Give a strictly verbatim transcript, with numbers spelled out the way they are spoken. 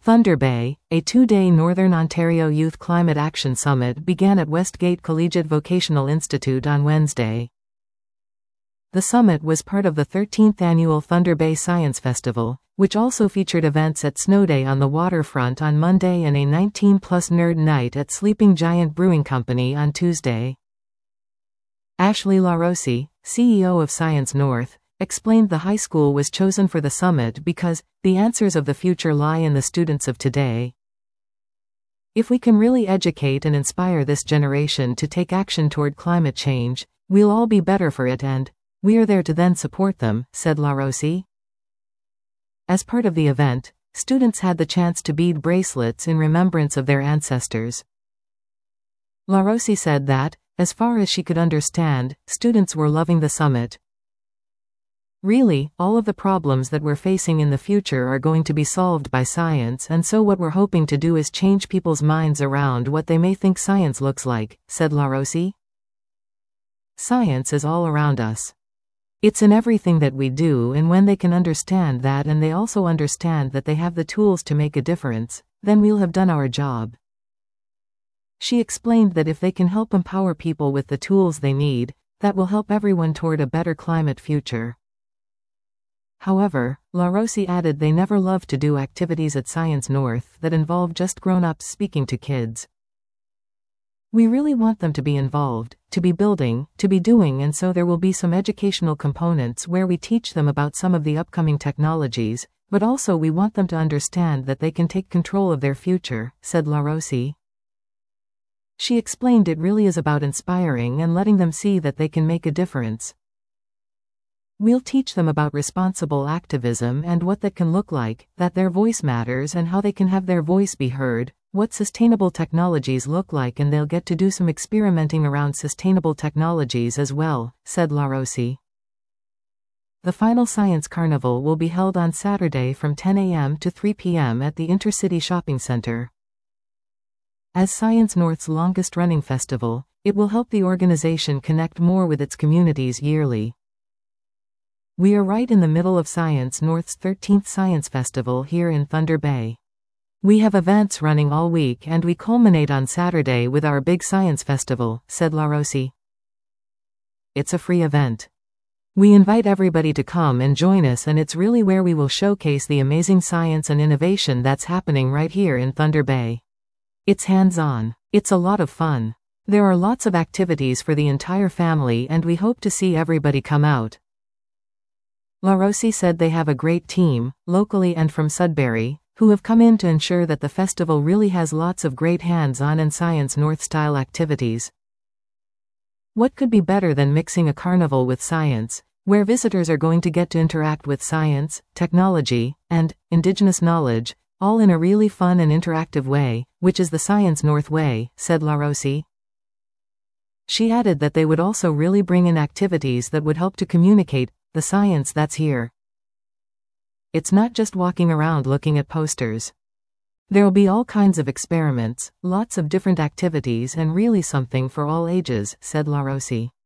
Thunder Bay, a two-day Northern Ontario Youth Climate Action Summit began at Westgate Collegiate Vocational Institute on Wednesday. The summit was part of the thirteenth annual Thunder Bay Science Festival, which also featured events at Snow Day on the waterfront on Monday and a nineteen plus nerd night at Sleeping Giant Brewing Company on Tuesday. Ashley LaRossi, C E O of Science North, explained the high school was chosen for the summit because the answers of the future lie in the students of today. If we can really educate and inspire this generation to take action toward climate change, we'll all be better for it, and we are there to then support them, said LaRossi. As part of the event, students had the chance to bead bracelets in remembrance of their ancestors. LaRossi said that, as far as she could understand, students were loving the summit. Really, all of the problems that we're facing in the future are going to be solved by science, and so what we're hoping to do is change people's minds around what they may think science looks like, said LaRossi. Science is all around us. It's in everything that we do, and when they can understand that and they also understand that they have the tools to make a difference, then we'll have done our job. She explained that if they can help empower people with the tools they need, that will help everyone toward a better climate future. However, LaRossi added they never love to do activities at Science North that involve just grown-ups speaking to kids. We really want them to be involved, to be building, to be doing, and so there will be some educational components where we teach them about some of the upcoming technologies, but also we want them to understand that they can take control of their future, said LaRossi. She explained it really is about inspiring and letting them see that they can make a difference. We'll teach them about responsible activism and what that can look like, that their voice matters and how they can have their voice be heard, what sustainable technologies look like, and they'll get to do some experimenting around sustainable technologies as well, said LaRossi. The final Science Carnival will be held on Saturday from ten a m to three p m at the Intercity Shopping Center. As Science North's longest-running festival, it will help the organization connect more with its communities yearly. We are right in the middle of Science North's thirteenth Science Festival here in Thunder Bay. We have events running all week and we culminate on Saturday with our big Science Festival, said LaRossi. It's a free event. We invite everybody to come and join us, and it's really where we will showcase the amazing science and innovation that's happening right here in Thunder Bay. It's hands-on. It's a lot of fun. There are lots of activities for the entire family and we hope to see everybody come out. LaRossi said they have a great team, locally and from Sudbury, who have come in to ensure that the festival really has lots of great hands-on and Science North-style activities. What could be better than mixing a carnival with science, where visitors are going to get to interact with science, technology, and Indigenous knowledge, all in a really fun and interactive way, which is the Science North way, said LaRossi. She added that they would also really bring in activities that would help to communicate the science that's here. It's not just walking around looking at posters. There'll be all kinds of experiments, lots of different activities, and really something for all ages, said LaRossi.